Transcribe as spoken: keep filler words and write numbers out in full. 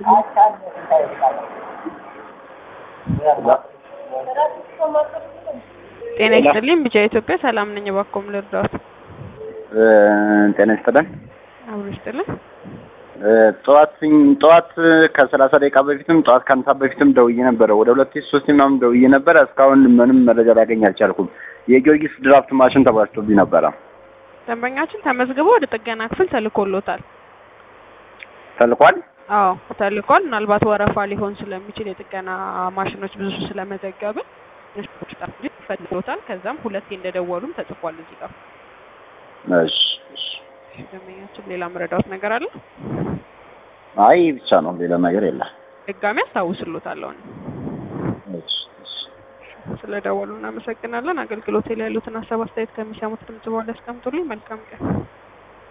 ጤና ይስጥልኝ ቢጫ ኢትዮጵያ ሰላም ነኝ ባኮም ልርዳት ጤና ይስጥልኝ አብሮ ይስጥልኝ ጠዋት ጠዋት ከሰላሳ ደቂቃ በፊትም ጠዋት ከአንድ ሰዓት በፊትም ደውዬ ነበር ወደ ሁለት ሶስት ምናምን ደውዬ ነበር እስካሁን ምንም መረጃ ላገኝ አልቻልኩም የጊዮርጊስ ድራፍት ማሽን ተበላሽቶብኝ ነበር ደንበኛችን ተመዝግቦ ወደ ጥገና ክፍል ተልኮሎታል ተልኳል አዎ ተልኳል ምናልባት ወረፋ ሊሆን ስለሚችል የጥገና ማሽኖች ብዙ ስለመዘገብን ፈልጎታል ከዛም ሁለቴ እንደደወሉም ተጽፏል እዚህ ጋር እሺ እሺ ደንበኛችን ሌላ መረዳት ነገር አለ አይ ብቻ ነው ሌላ ነገር የለም ድጋሚ አስታውስልዎታለሁ እሺ እሺ ስለደወሉና እናመሰግናለን አገልግሎት ላይ ያሉትን ሀሳብ አስተያየት ከሚሰሙት ድምጽ በኋላ አስቀምጡልኝ መልካም ቀን